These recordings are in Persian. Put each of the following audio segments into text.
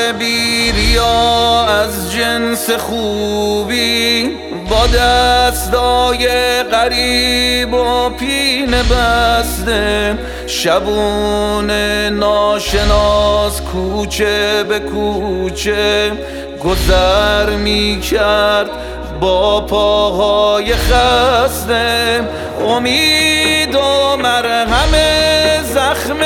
بیریا از جنس خوبی، با دستای غریب و پینه بسته، شبون ناشناس کوچه به کوچه گذر می کرد با پاهای خسته. امید و مرهم زخم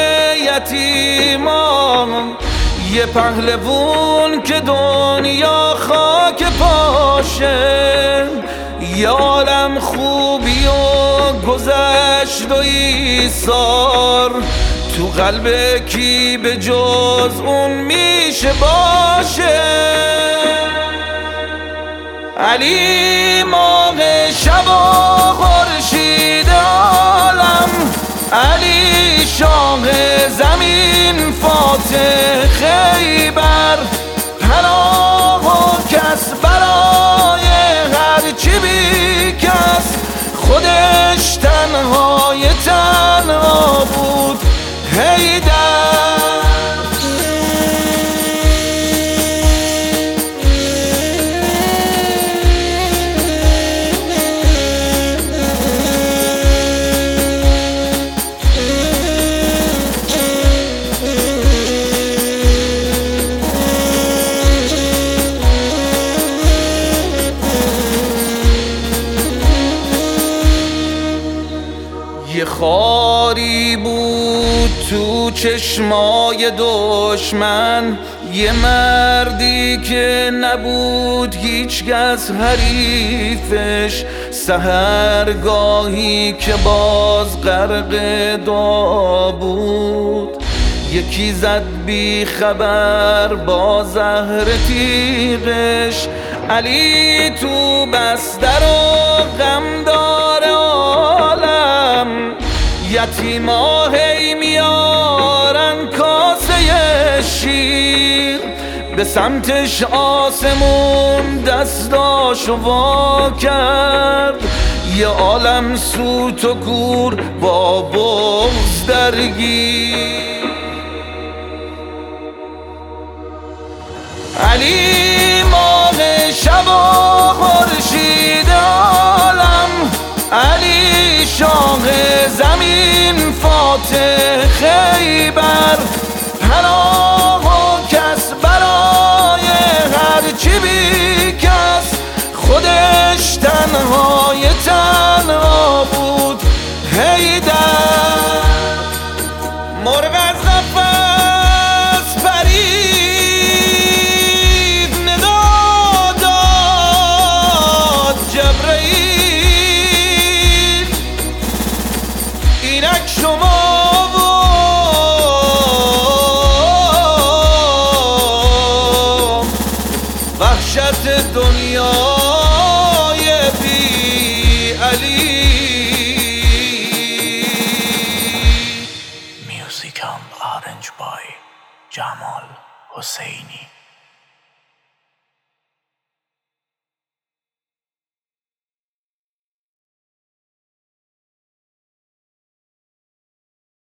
یتیمان، یه پهلوون که دنیا خاک پاشه، یه عالم خوبی و گذشت و ایثار، تو قلب کی به جز اون میشه باشه. علی ماه شب و خورشید عالم، علی شاه زمین فاتح خیبر، پناه و کس برای هر چی بی کس، خودش تنهای تنها بود حیدر. یه خاری بود تو چشمای دشمن، یه مردی که نبود هیچ کس حریفش، سحرگاهی که باز غرق دعا بود، یکی زد بی خبر با زهر تیغش. علی تو بستر و غمدار عالم، یتیما هی میارن کاسه شیر، به سمتش آسمون دستاشو وا کرد، یه عالم سوت و کور با بغض درگیر. علی ماه شب و خورشید عالم، علی شاه زمین فاتح خیبر، پناه و کس برای هر چی بی کس، خودش تنهای تنها بود حیدر. مرغ از نفس پرید ندا داد جبرئیل، اینک شما و وحشت دنیای بی علی.